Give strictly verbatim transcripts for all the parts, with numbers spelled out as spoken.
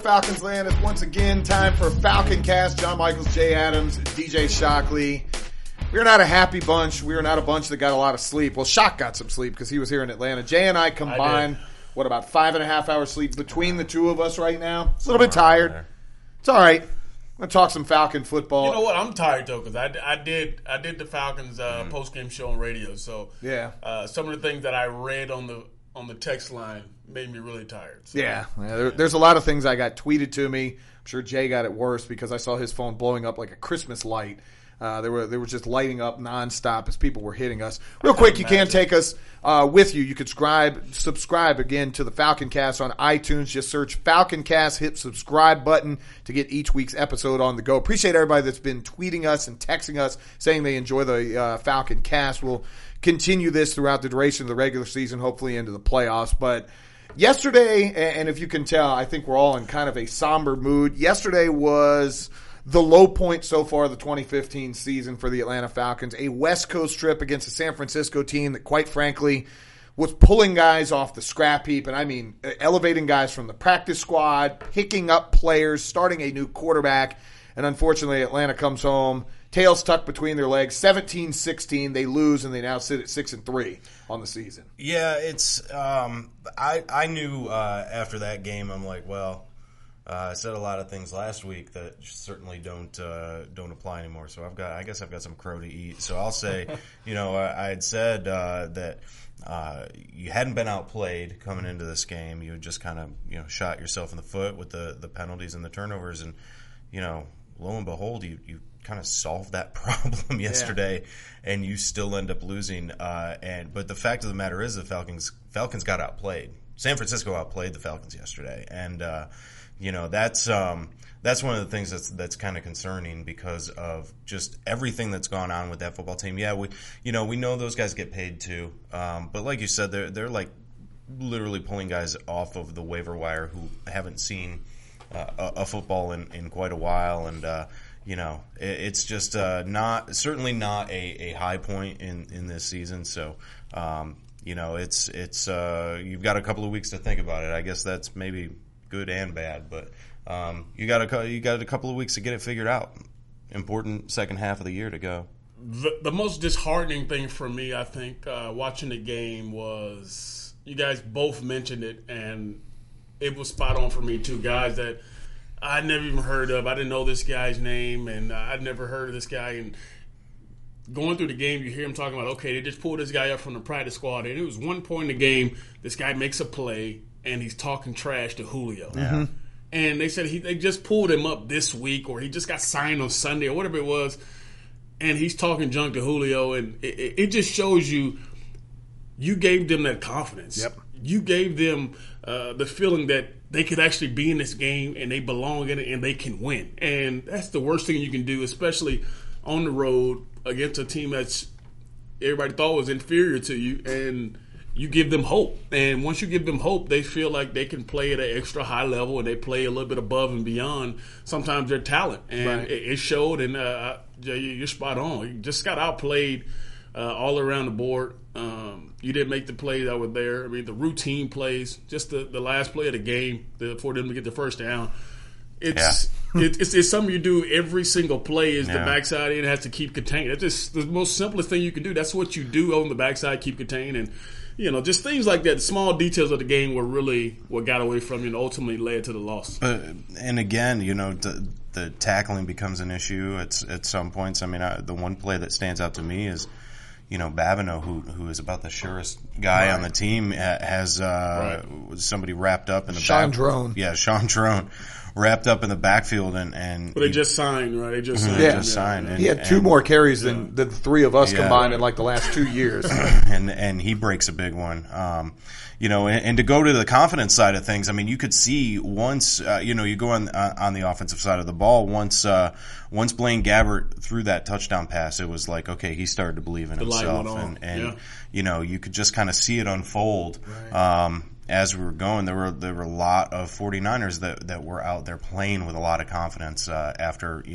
Falcons land. It's once again time for Falcon Cast. John Michaels, Jay Adams, D J Shockley. We're not a happy bunch. We're not a bunch that got a lot of sleep. Well, Shock got some sleep because he was here in Atlanta. Jay and I combined, I what, about five and a half hours sleep between the two of us right now? It's a little bit tired. It's all right. I'm going to talk some Falcon football. You know what? I'm tired, though, because I, I, did, I did the Falcons uh, mm. post-game show on radio. So yeah, uh, some of the things that I read on the on the text line made me really tired. So. Yeah, yeah there, there's a lot of things I got tweeted to me. I'm sure Jay got it worse because I saw his phone blowing up like a Christmas light. Uh, they were they were just lighting up nonstop as people were hitting us. Real quick, you can take us uh, with you. You could subscribe, subscribe again to the Falcon Cast on iTunes. Just search Falcon Cast, hit subscribe button to get each week's episode on the go. Appreciate everybody that's been tweeting us and texting us saying they enjoy the uh, Falcon Cast. We'll continue this throughout the duration of the regular season, hopefully into the playoffs. But yesterday, and if you can tell, I think we're all in kind of a somber mood. Yesterday was the low point so far of the twenty fifteen season for the Atlanta Falcons, a West Coast trip against a San Francisco team that, quite frankly, was pulling guys off the scrap heap, and I mean elevating guys from the practice squad, picking up players, starting a new quarterback, and unfortunately Atlanta comes home, tails tucked between their legs, seventeen sixteen, they lose, and they now sit at six and three on the season. Yeah, it's um, I, I knew uh, after that game, I'm like, well, Uh, I said a lot of things last week that certainly don't uh, don't apply anymore. So I've got, I guess I've got some crow to eat. So I'll say, you know, I, I had said uh, that uh, you hadn't been outplayed coming into this game. You had just kind of, you know, shot yourself in the foot with the, the penalties and the turnovers, and you know, lo and behold, you you kind of solved that problem yesterday, yeah. and you still end up losing. Uh, and but the fact of the matter is, the Falcons Falcons got outplayed. San Francisco outplayed the Falcons yesterday, and uh, you know, that's um, that's one of the things that's that's kind of concerning because of just everything that's gone on with that football team. Yeah, we you know we know those guys get paid too, um, but like you said, they're they're like literally pulling guys off of the waiver wire who haven't seen uh, a, a football in, in quite a while, and uh, you know it, it's just uh, not certainly not a, a high point in, in this season. So. Um, you know, it's it's uh, you've got a couple of weeks to think about it. I guess that's maybe good and bad, but um, you got a you got a couple of weeks to get it figured out. Important second half of the year to go. The, the most disheartening thing for me, I think, uh, watching the game was you guys both mentioned it, and it was spot on for me too. Guys that I'd never even heard of. I didn't know this guy's name, and I'd never heard of this guy. And going through the game, you hear him talking about, okay, they just pulled this guy up from the practice squad, and it was one point in the game, this guy makes a play, and he's talking trash to Julio. Yeah. And they said he they just pulled him up this week, or he just got signed on Sunday, or whatever it was, and he's talking junk to Julio, and it, it just shows you, you gave them that confidence. Yep. You gave them uh, the feeling that they could actually be in this game, and they belong in it, and they can win. And that's the worst thing you can do, especially on the road against a team that's everybody thought was inferior to you, and you give them hope. And once you give them hope, they feel like they can play at an extra high level, and they play a little bit above and beyond sometimes their talent. And right. it, it showed, and uh, you're spot on. You just got outplayed uh, all around the board. Um, you didn't make the plays that were there. I mean, the routine plays, just the, the last play of the game the, for them to get the first down. It's, yeah. it, it's it's something you do every single play is yeah. the backside end has to keep contained. That's just the most simplest thing you can do. That's what you do on the backside, keep contained. And, you know, just things like that. The small details of the game were really what got away from you and ultimately led to the loss. But, and again, you know, the, the tackling becomes an issue at, at some points. I mean, I, the one play that stands out to me is, you know, Babineau, who who is about the surest guy right. on the team, has uh, right. somebody wrapped up in the Sean back. Drone. Yeah, Sean Drone. Wrapped up in the backfield, and, and but they just signed, right? They just mm-hmm, signed. Yeah, just signed. And, he had two and, more carries than, yeah. than the three of us yeah. combined in like the last two years. and and he breaks a big one. Um, you know, and, and to go to the confidence side of things, I mean, you could see once, uh, you know, you go on uh, on the offensive side of the ball. Once uh, once Blaine Gabbert threw that touchdown pass, it was like, okay, he started to believe in the himself, light went on. and and yeah. you know, you could just kind of see it unfold. Right. Um, as we were going, there were there were a lot of 49ers that, that were out there playing with a lot of confidence uh, after, you know,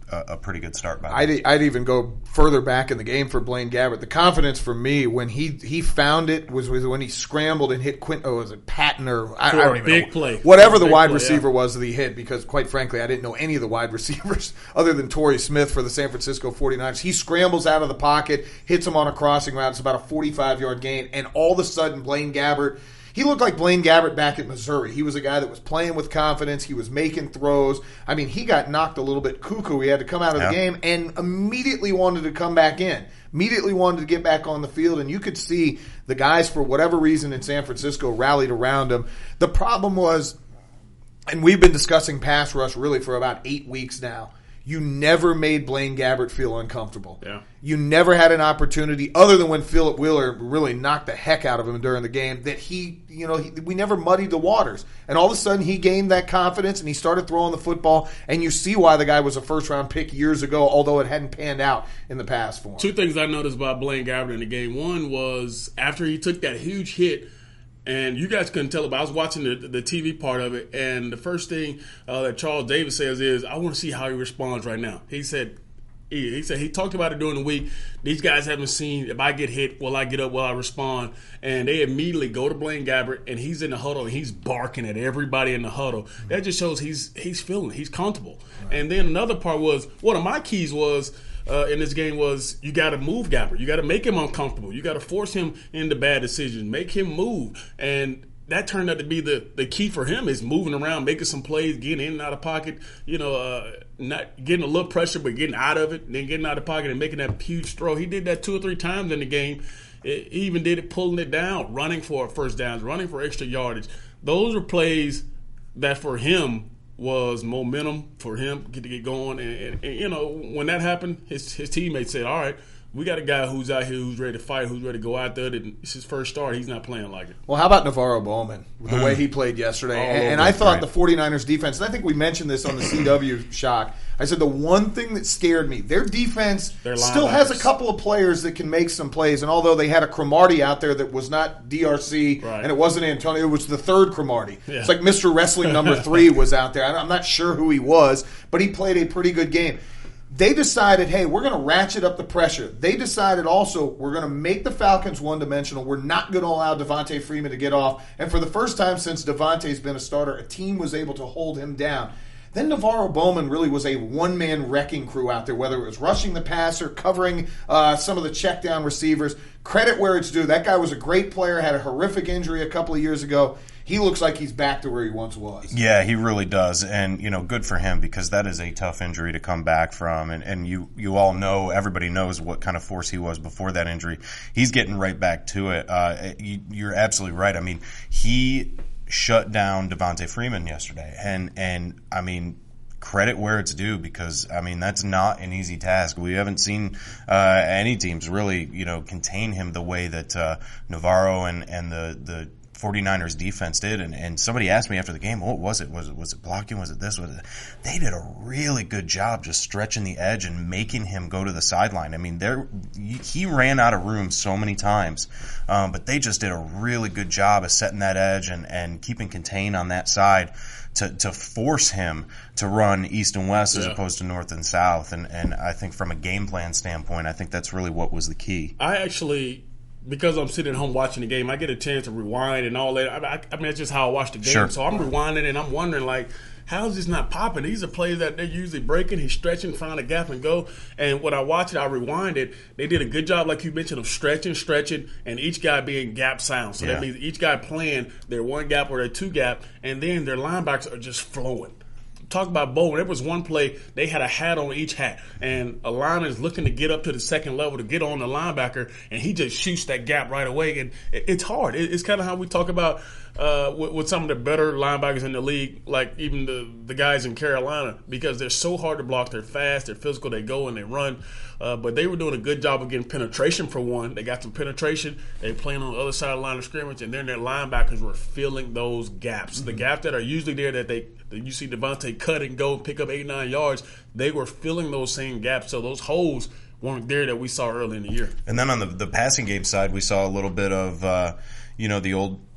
a, a pretty good start by I'd, I'd even go further back in the game for Blaine Gabbert. The confidence for me when he, he found it was, was when he scrambled and hit Quint. Oh, was it Patton or I, I don't even big know. Play. Whatever the big wide play, receiver yeah. was that he hit, because quite frankly, I didn't know any of the wide receivers other than Torrey Smith for the San Francisco forty-niners. He scrambles out of the pocket, hits him on a crossing route. It's about a forty-five-yard gain, and all of a sudden, Blaine Gabbert. He looked like Blaine Gabbert back at Missouri. He was a guy that was playing with confidence. He was making throws. I mean, he got knocked a little bit cuckoo. He had to come out of yeah. the game and immediately wanted to come back in. Immediately wanted to get back on the field, and you could see the guys, for whatever reason in San Francisco, rallied around him. The problem was, and we've been discussing pass rush really for about eight weeks now, you never made Blaine Gabbert feel uncomfortable. Yeah. You never had an opportunity, other than when Phillip Wheeler really knocked the heck out of him during the game, that he, you know, he, we never muddied the waters. And all of a sudden he gained that confidence and he started throwing the football, and you see why the guy was a first-round pick years ago, although it hadn't panned out in the past for him. Two things I noticed about Blaine Gabbert in the game. One was after he took that huge hit, and you guys couldn't tell it, but I was watching the, the T V part of it, and the first thing uh, that Charles Davis says is, I want to see how he responds right now. He said, he, he said he talked about it during the week. These guys haven't seen, if I get hit, will I get up, will I respond? And they immediately go to Blaine Gabbert, and he's in the huddle, and he's barking at everybody in the huddle. That just shows he's he's feeling it. He's comfortable. Right. And then another part was, one of my keys was, Uh, in this game was you got to move Gabbert. You got to make him uncomfortable. You got to force him into bad decisions. Make him move. And that turned out to be the, the key for him, is moving around, making some plays, getting in and out of pocket, you know, uh, not getting a little pressure but getting out of it, and then getting out of the pocket and making that huge throw. He did that two or three times in the game. It, he even did it pulling it down, running for first downs, running for extra yardage. Those are plays that for him was momentum for him get to get going, and, and, and you know, when that happened, his his teammates said, "All right, we got a guy who's out here who's ready to fight, who's ready to go out there. And it's his first start. He's not playing like it." Well, how about Navarro Bowman, the mm. way he played yesterday? Oh, and and I thought right. the forty-niners defense, and I think we mentioned this on the C W Shock, I said the one thing that scared me, their defense still has a couple of players that can make some plays. And although they had a Cromartie out there that was not D R C, right. and it wasn't Antonio, it was the third Cromartie. Yeah. It's like Mister Wrestling number three was out there. I'm not sure who he was, but he played a pretty good game. They decided, hey, we're going to ratchet up the pressure. They decided also, we're going to make the Falcons one-dimensional. We're not going to allow Devontae Freeman to get off. And for the first time since Devontae's been a starter, a team was able to hold him down. Then Navarro Bowman really was a one-man wrecking crew out there, whether it was rushing the passer, covering uh, some of the check-down receivers. Credit where it's due. That guy was a great player, had a horrific injury a couple of years ago. He looks like he's back to where he once was. Yeah, he really does. And, you know, good for him, because that is a tough injury to come back from. And, and you, you all know, everybody knows what kind of force he was before that injury. He's getting right back to it. Uh, you, you're absolutely right. I mean, he shut down Devontae Freeman yesterday. And, and I mean, credit where it's due, because, I mean, that's not an easy task. We haven't seen uh, any teams really, you know, contain him the way that uh, Navarro and, and the, the forty-niners defense did. And, and somebody asked me after the game, what was it? Was it was it blocking? Was it this? Was it? They did a really good job just stretching the edge and making him go to the sideline. I mean, there he ran out of room so many times, um, but they just did a really good job of setting that edge and, and keeping contained on that side to, to force him to run east and west as yeah. opposed to north and south. And, and I think from a game plan standpoint, I think that's really what was the key. I actually, because I'm sitting at home watching the game, I get a chance to rewind and all that. I, I, I mean, that's just how I watch the game. Sure. So I'm rewinding and I'm wondering, like, how is this not popping? These are plays that they're usually breaking. He's stretching, find a gap and go. And when I watch it, I rewind it. They did a good job, like you mentioned, of stretching, stretching, and each guy being gap sound. So yeah. that means each guy playing their one gap or their two gap, and then their linebackers are just flowing. Talk about Bowen. There was one play, they had a hat on each hat, and a lineman is looking to get up to the second level to get on the linebacker, and he just shoots that gap right away. And it's hard. It's kind of how we talk about uh, with, with some of the better linebackers in the league, like even the, the guys in Carolina, because they're so hard to block. They're fast, they're physical, they go and they run. Uh, but they were doing a good job of getting penetration for one. They got some penetration. They were playing on the other side of the line of scrimmage, and then their linebackers were filling those gaps. Mm-hmm. The gaps that are usually there that they that you see Devontae cut and go and pick up eight, nine yards, they were filling those same gaps. So those holes weren't there that we saw early in the year. And then on the, the passing game side, we saw a little bit of, uh, you know, the old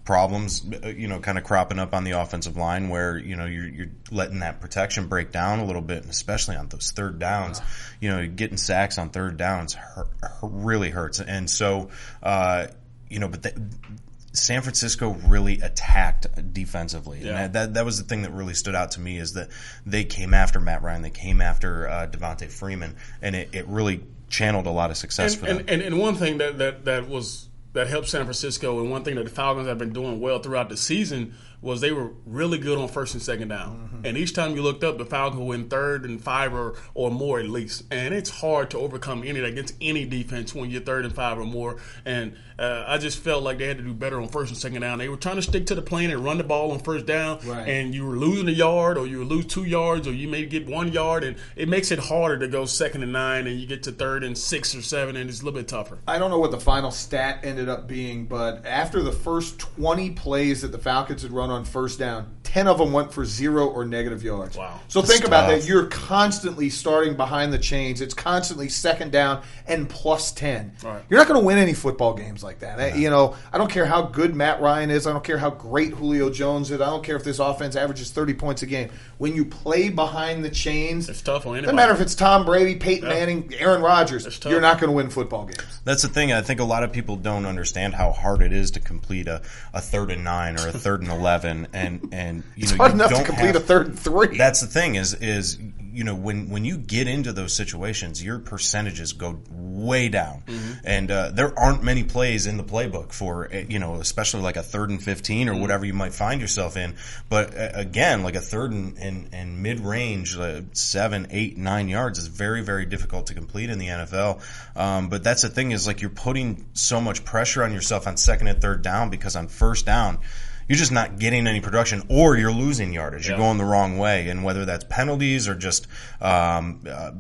problems, you know, kind of cropping up on the offensive line where, you know, you're, you're letting that protection break down a little bit, and especially on those third downs. You know, getting sacks on third downs hurt, really hurts. And so, uh, you know, but the, San Francisco really attacked defensively. Yeah. And that that was the thing that really stood out to me, is that they came after Matt Ryan, they came after uh, Devontae Freeman, and it, it really channeled a lot of success and, for them. And, and, and one thing that, that, that was that helped San Francisco, and one thing that the Falcons have been doing well throughout the season, was they were really good on first and second down. Mm-hmm. And each time you looked up, the Falcons were in third and five or, or more at least. And it's hard to overcome any against any defense when you're third and five or more. And uh, I just felt like they had to do better on first and second down. They were trying to stick to the plan and run the ball on first down. Right. And you were losing a yard, or you would lose two yards, or you may get one yard. And it makes it harder to go second and nine, and you get to third and six or seven, and it's a little bit tougher. I don't know what the final stat ended up being, but after the first twenty plays that the Falcons had run on first down, ten of them went for zero or negative yards. Wow. So That's think about tough. that. You're constantly starting behind the chains. It's constantly second down and plus ten. Right. You're not going to win any football games like that. Yeah. You know, I don't care how good Matt Ryan is. I don't care how great Julio Jones is. I don't care if this offense averages thirty points a game. When you play behind the chains, it's tough on anybody. Doesn't matter if it's Tom Brady, Peyton yeah. Manning, Aaron Rodgers. You're not going to win football games. That's the thing. I think a lot of people don't understand how hard it is to complete a, a third and nine or a third and eleven, and and you it's know hard you enough don't to complete have, a third and three. That's the thing is is you know when when you get into those situations, your percentages go way down, mm-hmm. and uh, there aren't many plays in the playbook for you know especially like a third and fifteen or mm-hmm. whatever you might find yourself in. But uh, again, like a third and, and, and mid range, uh, seven, eight, nine yards is very very difficult to complete in the N F L. Um, but that's the thing is like you're putting so much pressure on yourself on second and third down, because on first down, you're just not getting any production, or you're losing yardage. You're yeah. going the wrong way. And whether that's penalties or just um, uh,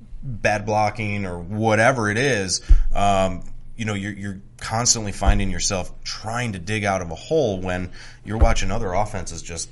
bad blocking or whatever it is, um, you know, you're, you're constantly finding yourself trying to dig out of a hole when you're watching other offenses just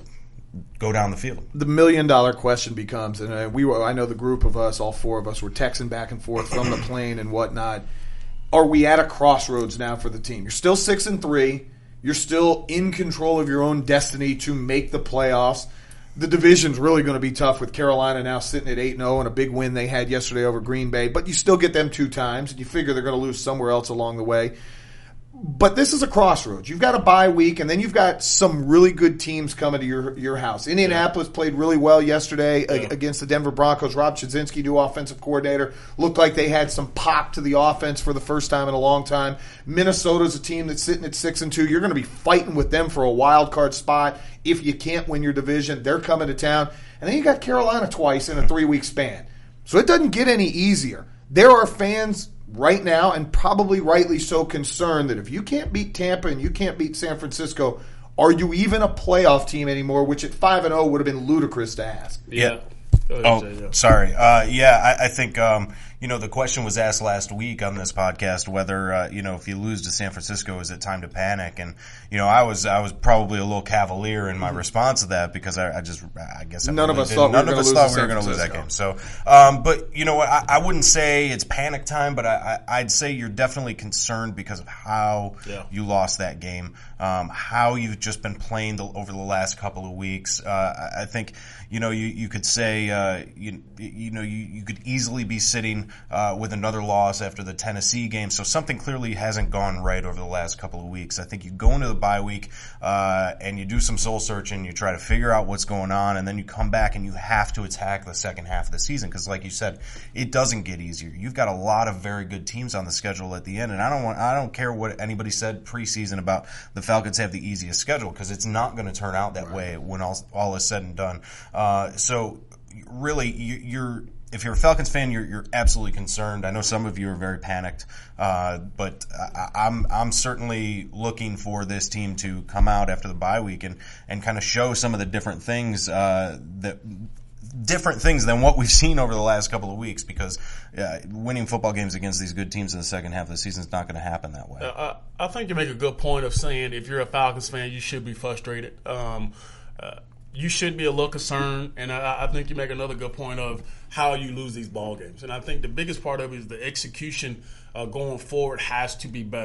go down the field. The million dollar question becomes, and we were, I know the group of us, all four of us, were texting back and forth from the plane and whatnot. Are we at a crossroads now for the team? You're still six and three. You're still in control of your own destiny to make the playoffs. The division's really going to be tough with Carolina now sitting at eight and oh and a big win they had yesterday over Green Bay. But you still get them two times, and you figure they're going to lose somewhere else along the way. But this is a crossroads. You've got a bye week, and then you've got some really good teams coming to your your house. Indianapolis yeah. played really well yesterday yeah. against the Denver Broncos. Rob Chudzinski, new offensive coordinator, looked like they had some pop to the offense for the first time in a long time. Minnesota's a team that's sitting at six and two. You're going to be fighting with them for a wild card spot if you can't win your division. They're coming to town. And then you got Carolina twice in a three-week span. So it doesn't get any easier. There are fans right now, and probably rightly so, concerned that if you can't beat Tampa and you can't beat San Francisco, are you even a playoff team anymore? Which at five and zero would have been ludicrous to ask. Yeah. yeah. Oh, Jay, yeah. sorry. Uh, yeah, I, I think um, you know the question was asked last week on this podcast whether uh, you know if you lose to San Francisco, is it time to panic? And you know I was I was probably a little cavalier in my mm-hmm. response to that, because I, I just I guess I none really of us didn't. thought none we were of us thought we were going to lose that game. So, um, but you know what? I, I wouldn't say it's panic time, but I, I, I'd say you're definitely concerned because of how yeah. you lost that game, um, how you've just been playing the, over the last couple of weeks. Uh, I, I think you know you you could say uh, you you know you, you could easily be sitting uh, with another loss after the Tennessee game. So something clearly hasn't gone right over the last couple of weeks. I think you go into the bye week uh, and you do some soul searching, you try to figure out what's going on, and then you come back and you have to attack the second half of the season, because like you said, it doesn't get easier. You've got a lot of very good teams on the schedule at the end, and I don't want I don't care what anybody said preseason about the Falcons have the easiest schedule, because it's not going to turn out that right. way when all all is said and done. Uh, so really, you, you're if you're a Falcons fan, you're, you're absolutely concerned. I know some of you are very panicked, uh, but I, I'm I'm certainly looking for this team to come out after the bye week and, and kind of show some of the different things uh, that different things than what we've seen over the last couple of weeks, because uh, winning football games against these good teams in the second half of the season is not going to happen that way. Uh, I, I think you make a good point of saying if you're a Falcons fan, you should be frustrated. Um, uh, you should be a little concerned, and I, I think you make another good point of how you lose these ball games. And I think the biggest part of it is the execution uh, going forward has to be better.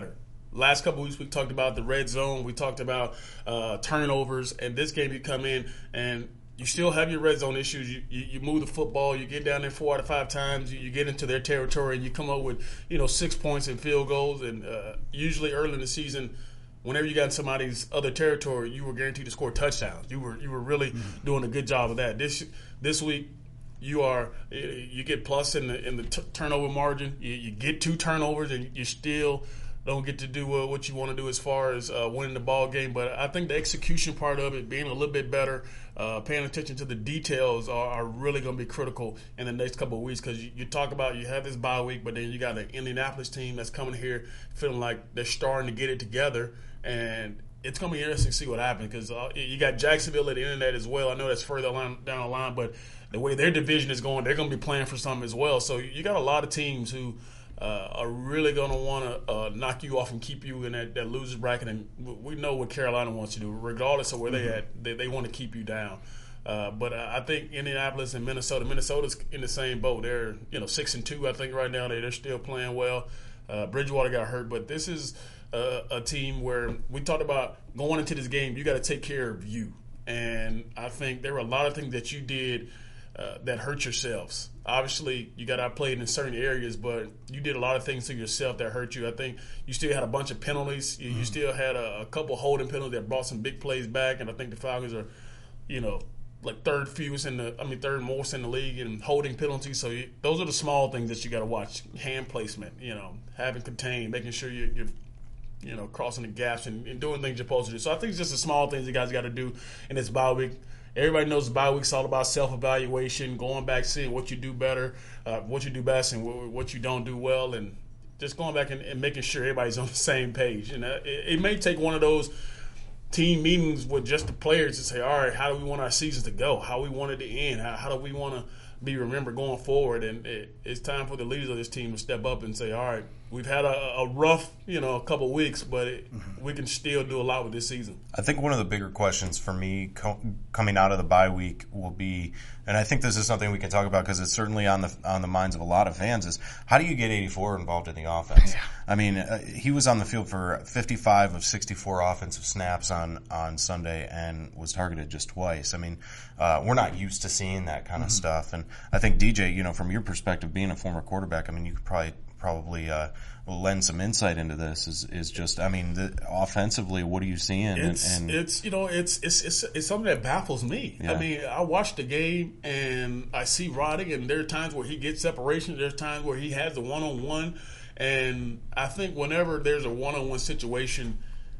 last couple of weeks we talked about the red zone. We talked about uh, turnovers. And this game you come in and you still have your red zone issues. You, you, you move the football. You get down there four out of five times. You, you get into their territory and you come up with, you know, six points and field goals. And uh, usually early in the season, whenever you got in somebody's other territory, you were guaranteed to score touchdowns. You were you were really mm-hmm. doing a good job of that. This this week, you are you get plus in the in the t- turnover margin. You, you get two turnovers and you still don't get to do uh, what you want to do as far as uh, winning the ball game. But I think the execution part of it, being a little bit better, uh, paying attention to the details are, are really going to be critical in the next couple of weeks because you, you talk about you have this bye week, but then you got an Indianapolis team that's coming here feeling like they're starting to get it together. And it's going to be interesting to see what happens because uh, you got Jacksonville at the end of that as well. I know that's further line, down the line, but the way their division is going, they're going to be playing for something as well. So you got a lot of teams who uh, are really going to want to uh, knock you off and keep you in that, that loser's bracket. And we know what Carolina wants to do. Regardless of where mm-hmm. they at, they, they want to keep you down. Uh, but uh, I think Indianapolis and Minnesota, Minnesota's in the same boat. They're you know six and two, I think, right now. They, they're still playing well. Uh, Bridgewater got hurt, but this is uh, a team where we talked about going into this game, you got to take care of you. And I think there were a lot of things that you did uh, that hurt yourselves. Obviously, you got outplayed in certain areas, but you did a lot of things to yourself that hurt you. I think you still had a bunch of penalties. You, mm-hmm. you still had a, a couple holding penalties that brought some big plays back, and I think the Falcons are, you know, like third fewest in the, I mean, third most in the league in holding penalties. So you, those are the small things that you got to watch. Hand placement, you know, having contained, making sure you're, you're you know, crossing the gaps and, and doing things you're supposed to do. So I think it's just the small things you guys got to do in this bye week. Everybody knows the bye week's all about self-evaluation, going back, seeing what you do better, uh, what you do best, and what, what you don't do well, and just going back and, and making sure everybody's on the same page. And uh, it, it may take one of those team meetings with just the players to say, all right, how do we want our seasons to go? How we want it to end? How, how do we want to be remembered going forward? And it, it's time for the leaders of this team to step up and say, all right, we've had a, a rough, you know, a couple weeks, but it, mm-hmm. we can still do a lot with this season. I think one of the bigger questions for me co- coming out of the bye week will be, and I think this is something we can talk about because it's certainly on the on the minds of a lot of fans, is how do you get eighty-four involved in the offense? Yeah. I mean, uh, he was on the field for fifty-five of sixty-four offensive snaps on, on Sunday and was targeted just twice. I mean, uh, we're not used to seeing that kind of mm-hmm. stuff. And I think, D J, you know, from your perspective, being a former quarterback, I mean, you could probably probably uh, lend some insight into this. Is is just, I mean, the, offensively, what are you seeing? It's, and, and it's you know, it's it's it's it's something that baffles me. Yeah. I mean, I watch the game and I see Roddy, and there are times where he gets separation. There's times where he has the one on one, and I think whenever there's a one on one situation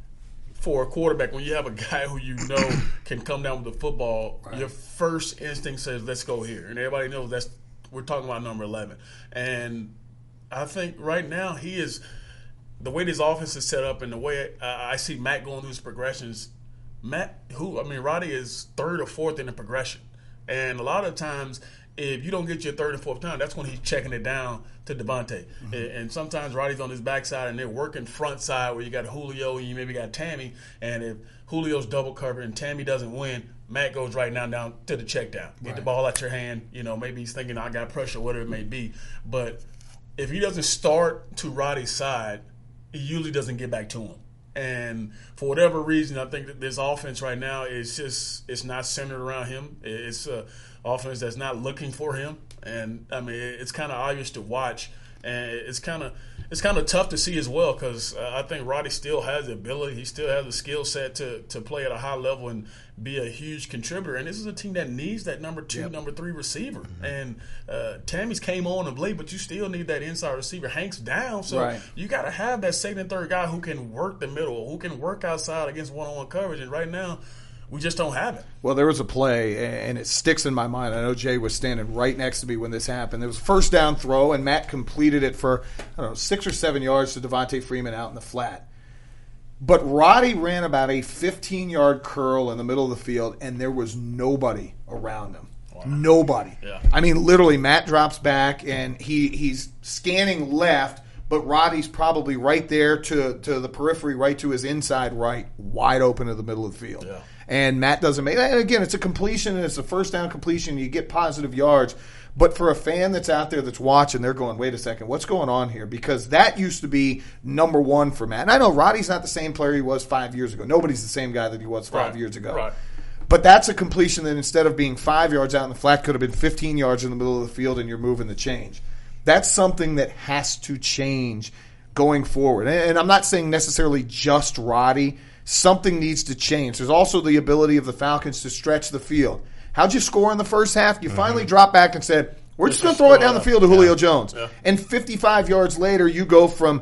for a quarterback, when you have a guy who you know can come down with the football, right. your first instinct says, "Let's go here," and everybody knows that's we're talking about number eleven. And I think right now he is the way this offense is set up and the way uh, I see Matt going through his progressions. Matt, who I mean, Roddy is third or fourth in the progression, and a lot of times if you don't get your third and fourth time, that's when he's checking it down to Devontae. Mm-hmm. And sometimes Roddy's on his backside and they're working front side where you got Julio and you maybe got Tammy. And if Julio's double covered and Tammy doesn't win, Matt goes right now down to the check down. Get right. the ball out your hand. You know, maybe he's thinking I got pressure, whatever it may be. But if he doesn't start to Roddy's side, he usually doesn't get back to him. And for whatever reason, I think that this offense right now is just it's not centered around him. It's a offense that's not looking for him. And I mean, it's kind of obvious to watch, and it's kind of it's kind of tough to see as well because uh, I think Roddy still has the ability, he still has the skill set to to play at a high level and be a huge contributor. And this is a team that needs that number two, yep. number three receiver. Mm-hmm. And uh, Tammy's came on of late, but you still need that inside receiver. Hank's down, so right. you got to have that second and third guy who can work the middle, who can work outside against one-on-one coverage. And right now, we just don't have it. Well, there was a play, and it sticks in my mind. I know Jay was standing right next to me when this happened. There was a first down throw, and Matt completed it for, I don't know, six or seven yards to Devontae Freeman out in the flat. But Roddy ran about a fifteen-yard curl in the middle of the field, and there was nobody around him. Wow. Nobody. Yeah. I mean, literally, Matt drops back, and he he's scanning left, but Roddy's probably right there to, to the periphery, right to his inside right, wide open to the middle of the field. Yeah. And Matt doesn't make that. And again, it's a completion, and it's a first down completion. You get positive yards. But for a fan that's out there that's watching, they're going, wait a second, what's going on here? Because that used to be number one for Matt. And I know Roddy's not the same player he was five years ago. Nobody's the same guy that he was five right. years ago. Right. But that's a completion that instead of being five yards out in the flat could have been fifteen yards in the middle of the field, and you're moving the change. That's something that has to change going forward. And I'm not saying necessarily just Roddy. Something needs to change. There's also the ability of the Falcons to stretch the field. How'd you score in the first half? You mm-hmm. finally dropped back and said, we're just, just going to throw it down the field to Julio yeah. Jones. Yeah. And fifty-five yards later, you go from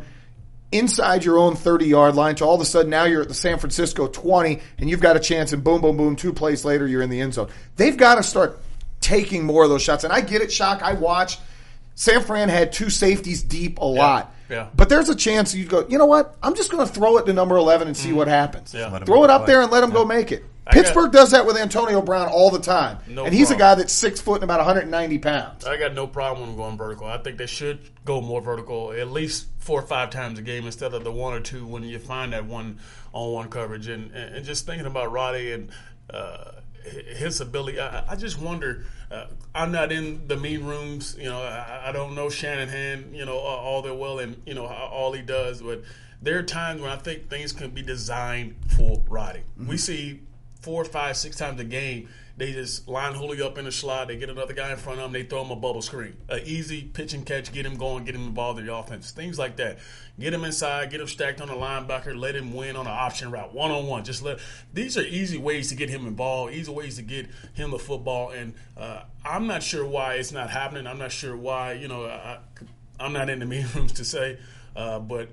inside your own thirty-yard line to all of a sudden now you're at the San Francisco twenty, and you've got a chance, and boom, boom, boom, two plays later, you're in the end zone. They've got to start taking more of those shots. And I get it, Shock. I watch. San Fran had two safeties deep a lot. Yeah. Yeah. But there's a chance you go, you know what? I'm just going to throw it to number eleven and see mm. what happens. Yeah. Throw it up there and let him yeah. go make it. I Pittsburgh got, does that with Antonio Brown all the time. No and he's problem. a guy that's six foot and about one hundred ninety pounds. I got no problem with him going vertical. I think they should go more vertical at least four or five times a game instead of the one or two when you find that one-on-one coverage. And, and, and just thinking about Roddy and uh, his ability, I, I just wonder. Uh, I'm not in the mean rooms. You know, I, I don't know Shanahan, you know, all that well and, you know, all he does. But there are times when I think things can be designed for Roddy. Mm-hmm. We see four, five, six times a game, they just line Julio up in the slot. They get another guy in front of him. They throw him a bubble screen. An easy pitch and catch, get him going, get him involved in the offense. Things like that. Get him inside, get him stacked on the linebacker, let him win on an option route, one-on-one. Just let. These are easy ways to get him involved, easy ways to get him the football. And uh, I'm not sure why it's not happening. I'm not sure why, you know, I, I'm not in the meeting rooms to say. Uh, but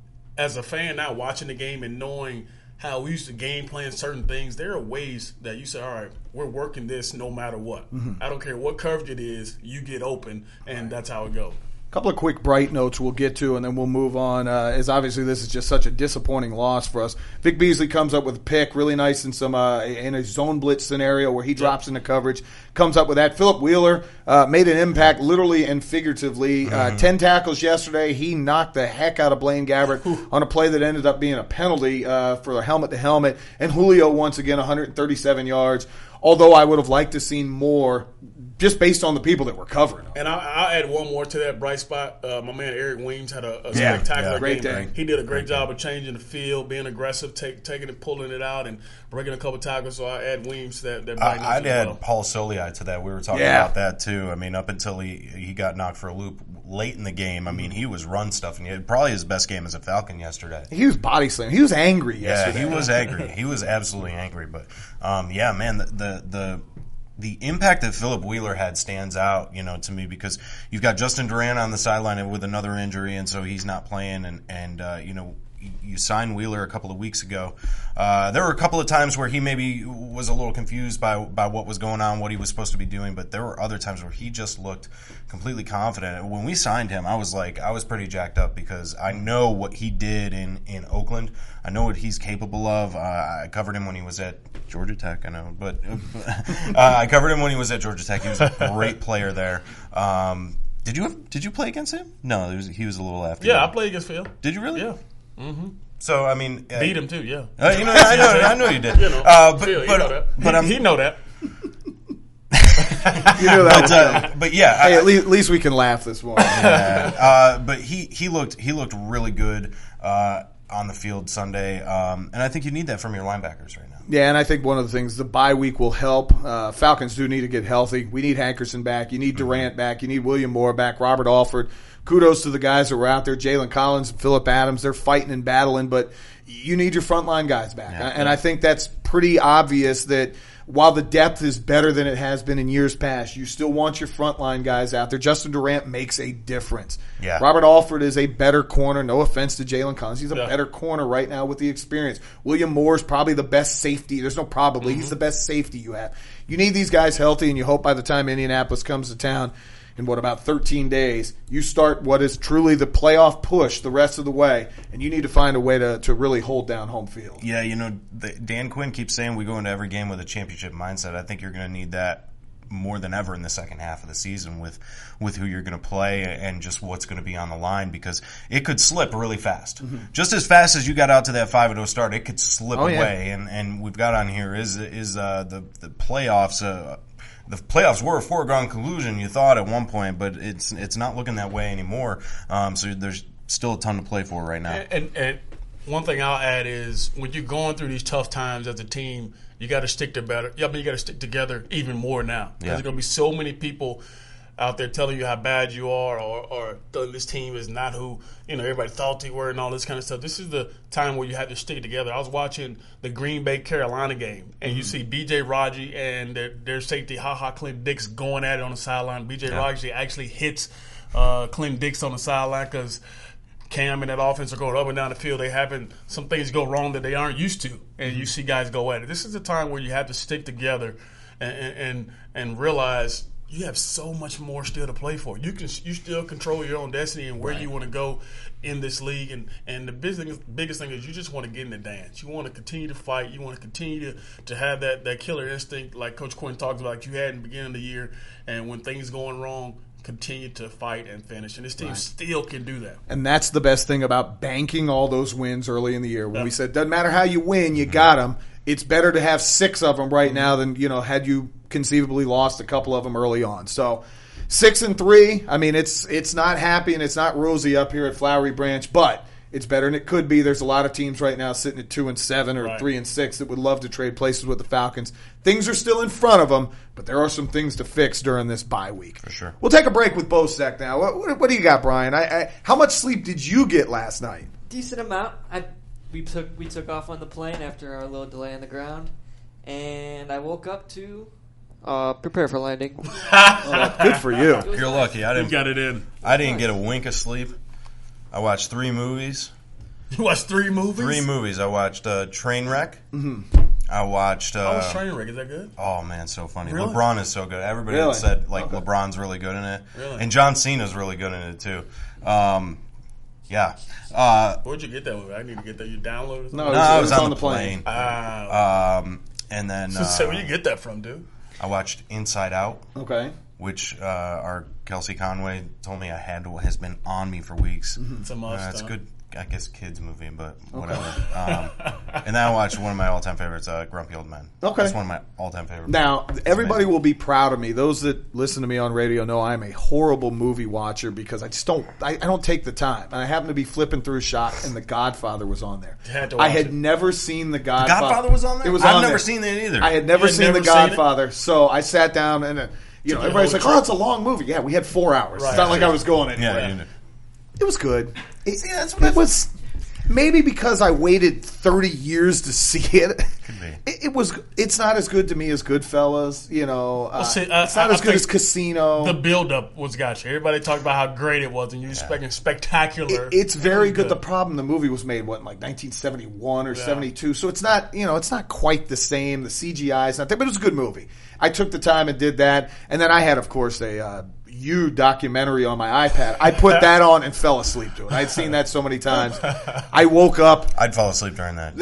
as a fan now watching the game and knowing – how we used to game plan certain things, there are ways that you say, all right, we're working this no matter what. Mm-hmm. I don't care what coverage it is, you get open, and that's how it goes. A couple of quick bright notes we'll get to, and then we'll move on, uh, as obviously this is just such a disappointing loss for us. Vic Beasley comes up with a pick, really nice in some uh, in a zone blitz scenario where he drops into coverage, comes up with that. Philip Wheeler uh, made an impact literally and figuratively. Mm-hmm. Uh, ten tackles yesterday. He knocked the heck out of Blaine Gabbert on a play that ended up being a penalty uh, for a helmet-to-helmet. And Julio, once again, one hundred thirty-seven yards. Although I would have liked to have seen more just based on the people that were covering him. And I'll, I'll add one more to that bright spot. Uh, my man Eric Weems had a, a yeah, spectacular yeah, great game. day. He did a great, great job day. of changing the field, being aggressive, take, taking it, pulling it out, and breaking a couple tackles. So I add Weems to that. that bright I, I'd as add well. Paul Soliai to that. We were talking Yeah. about that too. I mean, up until he, he got knocked for a loop late in the game, I mean, he was run stuffing. He had probably his best game as a Falcon yesterday. He was body slamming. He was angry Yeah, yesterday. he was angry. He was absolutely angry. But um, yeah, man, the, the the the impact that Philip Wheeler had stands out, you know, to me because you've got Justin Durant on the sideline with another injury, and so he's not playing. And and uh, you know, you signed Wheeler a couple of weeks ago. Uh, there were a couple of times where he maybe was a little confused by by what was going on, what he was supposed to be doing, but there were other times where he just looked completely confident. And when we signed him, I was like, I was pretty jacked up because I know what he did in, in Oakland. I know what he's capable of. Uh, I covered him when he was at Georgia Tech, I know, but uh, I covered him when he was at Georgia Tech. He was a great player there. Um, did you have, did you play against him? No, it was, he was a little after. Yeah, you. I played against Phil. Did you really? Yeah. Mm-hmm. So I mean, uh, beat him too. Yeah. Uh, you know, I know, I know you did. You know, uh, but Phil, but, know that. but he, I'm, he know that. You know that. but, uh, but yeah, Hey, I, at least, at least we can laugh this morning. yeah, uh, but he, he looked he looked really good uh, on the field Sunday, um, and I think you need that from your linebackers right now. Yeah, and I think one of the things, the bye week will help. Uh, Falcons do need to get healthy. We need Hankerson back. You need Durant back. You need William Moore back. Robert Alford. Kudos to the guys that were out there. Jalen Collins and Phillip Adams. They're fighting and battling, but you need your frontline guys back. Yeah. And I think that's pretty obvious that while the depth is better than it has been in years past, you still want your frontline guys out there. Justin Durant makes a difference. Yeah. Robert Alford is a better corner. No offense to Jalen Collins. He's a Yeah. better corner right now with the experience. William Moore is probably the best safety. There's no probably. Mm-hmm. He's the best safety you have. You need these guys healthy, and you hope by the time Indianapolis comes to town in what, about thirteen days, you start what is truly the playoff push the rest of the way, and you need to find a way to, to really hold down home field. Yeah, you know, the, Dan Quinn keeps saying we go into every game with a championship mindset. I think you're going to need that more than ever in the second half of the season with with who you're going to play and just what's going to be on the line, because it could slip really fast. Mm-hmm. Just as fast as you got out to that five and oh start, it could slip oh, away. Yeah. And and we've got on here is is uh, the the playoffs. Uh, the playoffs were a foregone conclusion, you thought at one point, but it's it's not looking that way anymore. Um, so there's still a ton to play for right now. And, and, and one thing I'll add is when you're going through these tough times as a team, you got to stick together. Yeah, but you got to stick together even more now. Yeah. There's going to be so many people out there telling you how bad you are, or, or this team is not who you know everybody thought they were, and all this kind of stuff. This is the time where you have to stick together. I was watching the Green Bay Carolina game, and mm-hmm. you see B J Raji and their, their safety, Ha Ha Clint Dix, going at it on the sideline. B J yeah. Raji actually hits uh, Clint Dix on the sideline because Cam and that offense are going up and down the field. They having some things go wrong that they aren't used to, and you see guys go at it. This is a time where you have to stick together and and, and realize you have so much more still to play for. You can you still control your own destiny and where right. you want to go in this league. And, and the biggest, biggest thing is you just want to get in the dance. You want to continue to fight. You want to continue to, to have that, that killer instinct like Coach Quinn talked about, like you had in the beginning of the year. And when things going wrong, continue to fight and finish. And this team right. still can do that. And that's the best thing about banking all those wins early in the year. When yeah. we said, doesn't matter how you win, you mm-hmm. got them. It's better to have six of them right mm-hmm. now than, you know, had you conceivably lost a couple of them early on. So six and three, I mean, it's it's not happy and it's not rosy up here at Flowery Branch, but it's better than it could be. There's a lot of teams right now sitting at two and seven or right. three and six that would love to trade places with the Falcons. Things are still in front of them, but there are some things to fix during this bye week. For sure. We'll take a break with Bosek now. What, what, what do you got, Brian? I, I, how much sleep did you get last night? Decent amount. I we took we took off on the plane after our little delay on the ground, and I woke up to uh, prepare for landing. Oh, good for you. You're lucky. I didn't you got it in. I didn't get a wink of sleep. I watched three movies. You watched three movies? Three movies. I watched uh, Trainwreck. Mm-hmm. I watched. Uh, How was Trainwreck? Is that good? Oh man, so funny. Really? LeBron is so good. Everybody really? had said like okay. LeBron's really good in it, really? and John Cena's really good in it too. Um, yeah. Uh, Where'd you get that movie? I need to get that. You downloaded it? No, no, it was, I it was, was on, on the the plane. plane. Uh, um, and then so, uh, so where you get that from, dude? I watched Inside Out. Okay. Which uh, our Kelsey Conway told me I had to, has been on me for weeks. It's a must. Uh, it's huh? good. I guess kids movie, but whatever. Okay. Um, and then I watched one of my all time favorites, uh, Grumpy Old Men. Okay, that's one of my all time favorites. Now everybody will be proud of me. Those that listen to me on radio know I'm a horrible movie watcher because I just don't. I, I don't take the time. And I happen to be flipping through a shot, and The Godfather was on there. Had I had it. never seen The Godfather. The Godfather was on there. It was I've on never there. seen it either. I had never had seen never The seen Godfather, it? so I sat down and uh, you know everybody's like, "Oh, it's a long movie." Yeah, we had four hours. Right. It's not like I was going anywhere. Yeah, you know. It was good. It, See, that's what it was. Maybe because I waited thirty years to see it. Could be. It, it was. It's not as good to me as Goodfellas. You know, uh, Well, see, uh, it's not I- as I good think as Casino. The build-up was got you. Everybody talked about how great it was, and you're expecting spectacular. It- it's very It good. was The problem, the movie was made what, in like nineteen seventy-one or seventy-two, so it's not, you know, it's not quite the same. The C G I is not there, but it was a good movie. I took the time and did that, and then I had, of course, a uh, You documentary on my iPad. I put that on and fell asleep to it. I'd seen that so many times. I woke up. I'd fall asleep during that.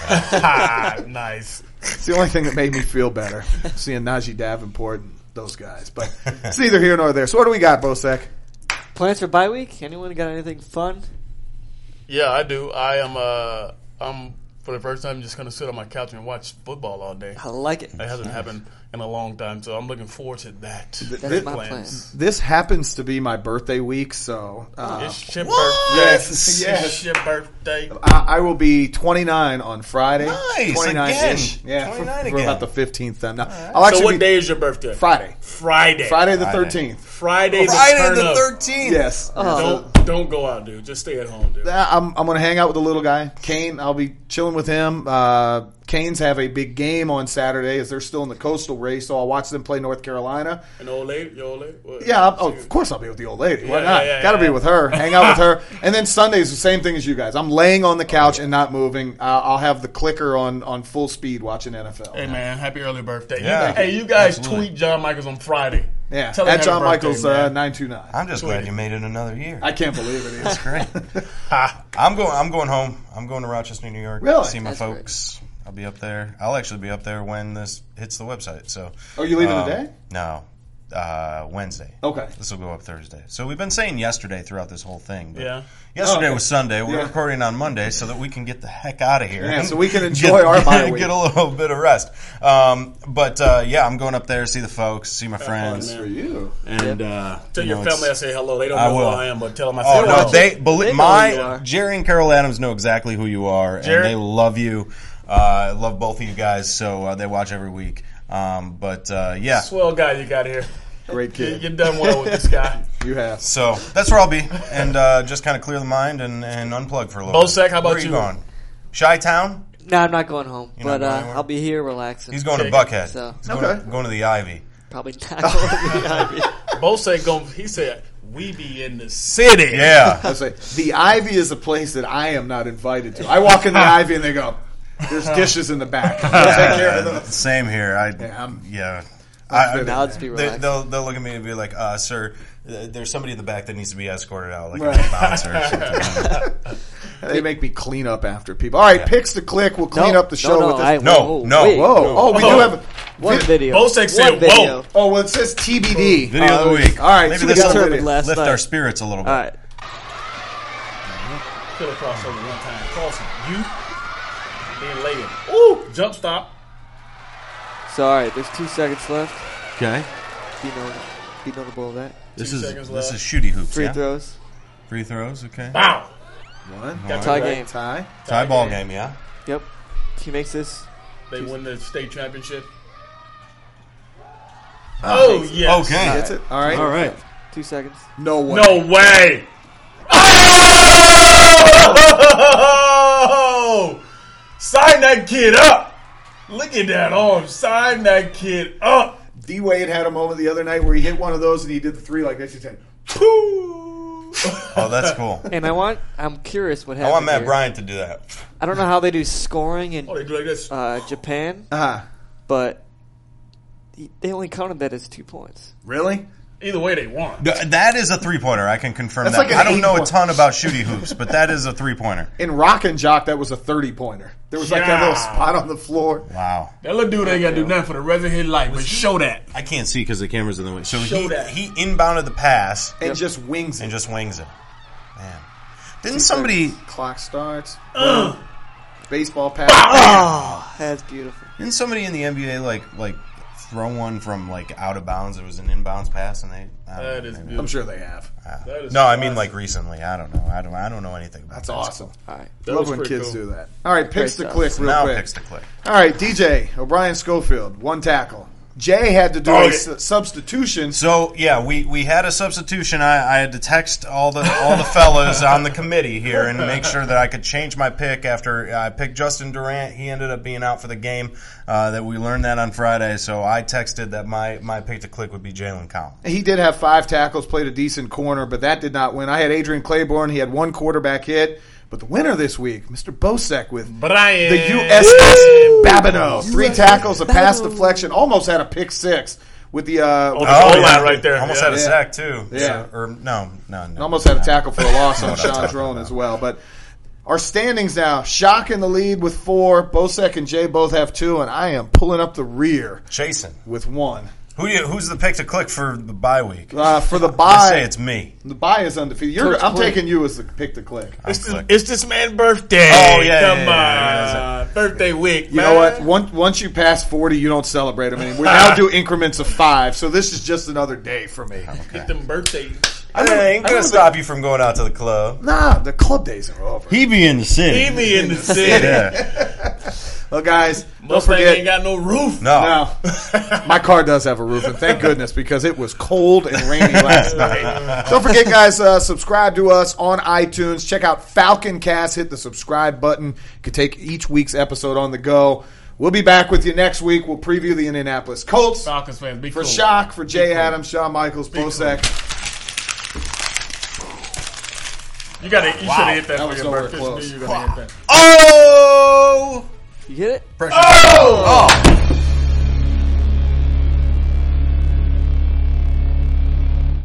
ah, nice. It's the only thing that made me feel better, seeing Najee Davenport and those guys. But it's neither here nor there. So what do we got, Bosek? Plans for bye week? Anyone got anything fun? Yeah, I do. I am. Uh, I'm for the first time just going to sit on my couch and watch football all day. I like it. That hasn't happened in a long time, so I'm looking forward to that. That's my Plans. plan. This happens to be my birthday week, so uh, It's your What? birthday. Yes, yes. It's your birthday. I, I will be twenty-nine on Friday. Nice, twenty-nine-ish. again. Yeah, for, twenty-nine for again. about the fifteenth time. Now, I'll actually So what be day is your birthday? Friday. Friday. Friday the Friday. thirteenth. Friday. Friday to turn the up. thirteenth. Yes. Oh. Don't don't go out, dude. Just stay at home, dude. Uh, I'm I'm going to hang out with the little guy, Kane. I'll be chilling with him. Uh, Canes have a big game on Saturday as they're still in the coastal race, so I'll watch them play North Carolina. An old lady, your old lady. What? Yeah, I'll, oh, of course I'll be with the old lady. Why Yeah, not? yeah, yeah, Got to yeah. be with her. Hang out with her. And then Sunday's the same thing as you guys. I'm laying on the couch and not moving. Uh, I'll have the clicker on, on full speed watching N F L. Hey man, happy early birthday. You Yeah. guys- hey, you guys Absolutely. tweet John Michaels on Friday. Yeah, Tell him at happy John birthday, Michaels uh, man. nine two nine. I'm just Sweet. glad you made it another year. I can't believe it. That's great. I'm going. I'm going home. I'm going to Rochester, New York. Really? See my That's folks. I'll be up there. I'll actually be up there when this hits the website. So, Oh, you leaving um, today? No, uh, Wednesday. Okay. This will go up Thursday. So we've been saying yesterday throughout this whole thing. But Yeah. Yesterday Oh, okay. was Sunday. We're Yeah. recording on Monday so that we can get the heck out of here. Yeah, and so we can get- enjoy our bye week. Get a little bit of rest. Um, but uh, yeah, I'm going up there, see the folks, see my friends. man. For you. And uh, Tell you your know, family I it's- say hello. They don't I know will. who I am, but tell them I Oh say no, hello. they believe They know who you my are. Jerry and Carol Adams know exactly who you are, Jerry? and they love you. Uh, I love both of you guys, so uh, they watch every week. Um, but uh, yeah, Swell guy you got here. Great You, kid. you've done well with this guy. You have. so that's where I'll be, and uh, just kind of clear the mind and, and unplug for a little Bosek, bit. how about Where are you? you? going? Chi-Town? No, I'm not going home, You're not but going uh, anywhere? I'll be here relaxing. He's going to Okay. Buckhead. So- He's going, Okay. to, going to the Ivy. Probably not going to the Ivy. Bosek, going, he said, we be in the city. Yeah. I say the Ivy is a place that I am not invited to. I walk in the Ivy and they go, "There's dishes in the back. Go take care of those." Same here. I Yeah, I'm- yeah. I, good. Now let's be they, relaxed. they'll they'll look at me and be like, uh, "Sir, uh, there's somebody in the back that needs to be escorted out, like Right. a bouncer or something." They make me clean up after people. All right, Yeah. picks to click. We'll clean No, up the show no, no, with this. I- No, whoa, no. wait. Whoa! Oh, we do Oh. have. A, One vi- video. Bosek said, One video. whoa. Oh, well, it says T B D. Video of the Uh, week. All right, Maybe so this we got will a determined video. last lift night. our spirits a little bit. All right. Could have crossed over one time. Crossing you, then lay it. Ooh, jump stop. So, all right, there's two seconds left. Okay. Be, not- be notable of that. This Two is seconds this left. is shooty hoops. Free yeah? throws. Free throws. Okay. Wow. One. Got Tie two game. Tie. Tie ball game. Yeah. Yep. He makes this. They win the state championship. Oh, yes. Okay. That's it. All right. All right. Two seconds. No way. No way. Oh! Sign that kid up. Look at that arm. Sign that kid up. D Wade had a moment the other night where he hit one of those and he did the three like this. He said, "Pooh." Oh, that's cool. And I want. I'm curious what I happened. want Matt here. Bryant to do that. I don't know how they do scoring in Oh, they do like this. uh, Japan, Uh-huh. but he- they only counted that as two points. Really? Either way, they won. Th- That is a three pointer. I can confirm That's that. like an I don't eight know a point- ton about shooty hoops, but that is a three pointer. In Rock and Jock, that was a thirty-pointer. There was like that little Yeah. spot on the floor. Wow. That little dude ain't got to do nothing for the rest of his life, but show that. I can't see because the camera's in the way. So Show he that. he inbounded the pass And just wings it. and just wings it. Man, didn't somebody Clock starts. Uh. Baseball pass. Oh, that's beautiful. didn't somebody in the N B A like like throw one from like out of bounds? It was an inbounds pass, and they. I don't That know, is maybe. beautiful. I'm sure they have. That is No, I mean classic. like recently. I don't know. I don't. I don't know anything about That's that. awesome. All right. That Love was when pretty kids cool. do that. All right, picks to Great click stuff. real Now quick. picks to click. All right, D J O'Brien Schofield, one tackle. Jay had to do Oh, a yeah. su- substitution. So yeah, we, we had a substitution. I, I had to text all the all the fellas on the committee here and make sure that I could change my pick after I picked Justin Durant. He ended up being out for the game. Uh, that we learned that on Friday. So I texted that my, my pick to click would be Jalen Collins. He did have five tackles, played a decent corner, but that did not win. I had Adrian Claiborne. He had one quarterback hit. But the winner this week, Mister Bosek with Brian. the U S S Babineau. Three tackles, a pass deflection, almost had a pick six with the uh, Oh, with the the- goal line right there. Almost Yeah. had a Yeah. sack too. Yeah. So- or no, no, no. almost had a tackle for a loss on What I'm Sean talking Drone about. as well. But our standings now, Shock in the lead with four. Bosek and Jay both have two, and I am pulling up the rear Chasing. with one. Who you, who's the pick to click for the bye week? Uh, for the I bye, say it's me. the bye is undefeated. You're, Coach I'm Click. taking you as the pick to click. I'm It's this, click. it's this man's birthday. Oh, yeah, Come yeah, yeah, on. Birthday week, You man. know what? Once, once you pass forty, you don't celebrate them anymore. We now do increments of five, so this is just another day for me. Get them birthdays. I ain't I gonna remember- stop you from going out to the club. Nah, the club days are over. He be in the city. He be in the city. Yeah. Well, guys, don't Mustang forget. ain't got no roof. No. No, my car does have a roof, and thank goodness because it was cold and rainy last night. Don't forget, guys, uh, subscribe to us on iTunes. Check out Falcon Cast. Hit the subscribe button. You can take each week's episode on the go. We'll be back with you next week. We'll preview the Indianapolis Colts. Falcons fans, be For cool. Shock, for Jay cool. Adams, Shawn Michaels, Be Bosek. You gotta, you Wow. should have hit that, That for was your nowhere birthday. close. You gotta hit that. Oh! You get it? Pressure. Oh!